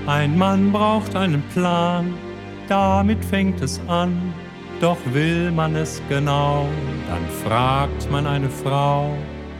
Ein Mann braucht einen Plan, damit fängt es an. Doch will man es genau, dann fragt man eine Frau.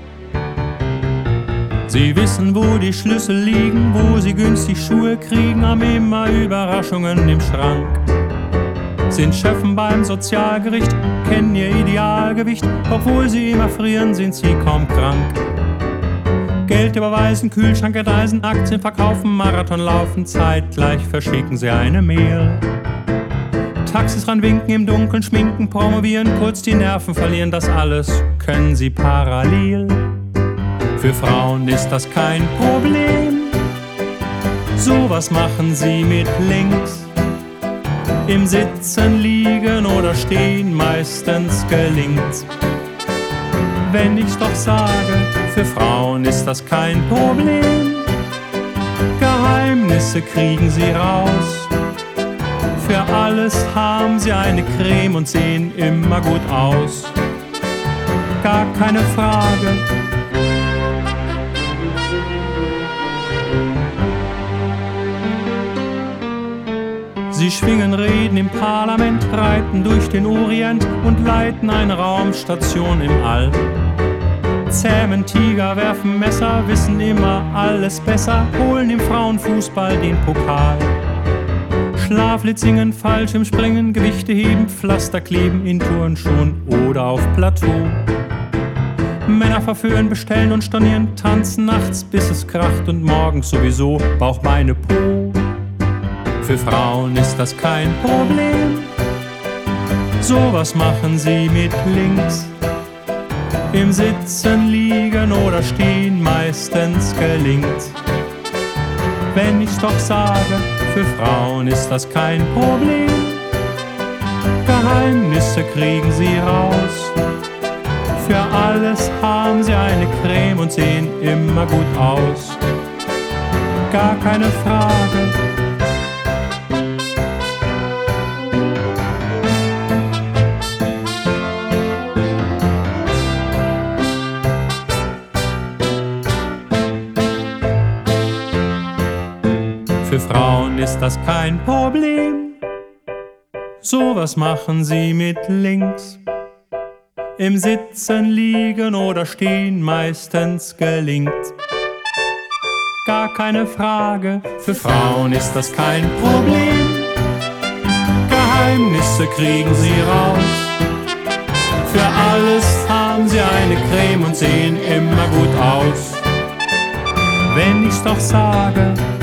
Sie wissen, wo die Schlüssel liegen, wo sie günstig Schuhe kriegen, haben immer Überraschungen im Schrank. Sind Schöffen beim Sozialgericht, kennen ihr Idealgewicht, obwohl sie immer frieren, sind sie kaum krank. Geld überweisen, Kühlschrank enteisen, Aktien verkaufen, Marathon laufen, zeitgleich verschicken sie eine Mail. Taxis ranwinken, im Dunkeln schminken, promovieren, kurz die Nerven verlieren, das alles können sie parallel. Für Frauen ist das kein Problem, sowas machen sie mit links. Im Sitzen, Liegen oder Stehen meistens gelingt's. Wenn ich's doch sage, für Frauen ist das kein Problem. Geheimnisse kriegen sie raus. Für alles haben sie eine Creme und sehen immer gut aus. Gar keine Frage. Sie schwingen Reden im Parlament, reiten durch den Orient und leiten eine Raumstation im All. Zähmen Tiger, werfen Messer, wissen immer alles besser, holen im Frauenfußball den Pokal. Schlaflied singen, Fallschirmspringen, Gewichte heben, Pflaster kleben in Turnschuhen oder auf Plateau. Männer verführen, bestellen und stornieren, tanzen nachts, bis es kracht und morgens sowieso Bauch, Beine, Po. Für Frauen ist das kein Problem, sowas machen sie mit links. Im Sitzen, Liegen oder Stehen meistens gelingt's. Wenn ich's doch sage, für Frauen ist das kein Problem. Geheimnisse kriegen sie raus. Für alles haben sie eine Creme und sehen immer gut aus. Gar keine Frage. Für Frauen ist das kein Problem, sowas machen sie mit links. Im Sitzen, Liegen oder Stehen meistens gelingt's. Gar keine Frage, für Frauen ist das kein Problem. Geheimnisse kriegen sie raus. Für alles haben sie eine Creme und sehen immer gut aus. Wenn ich's doch sage,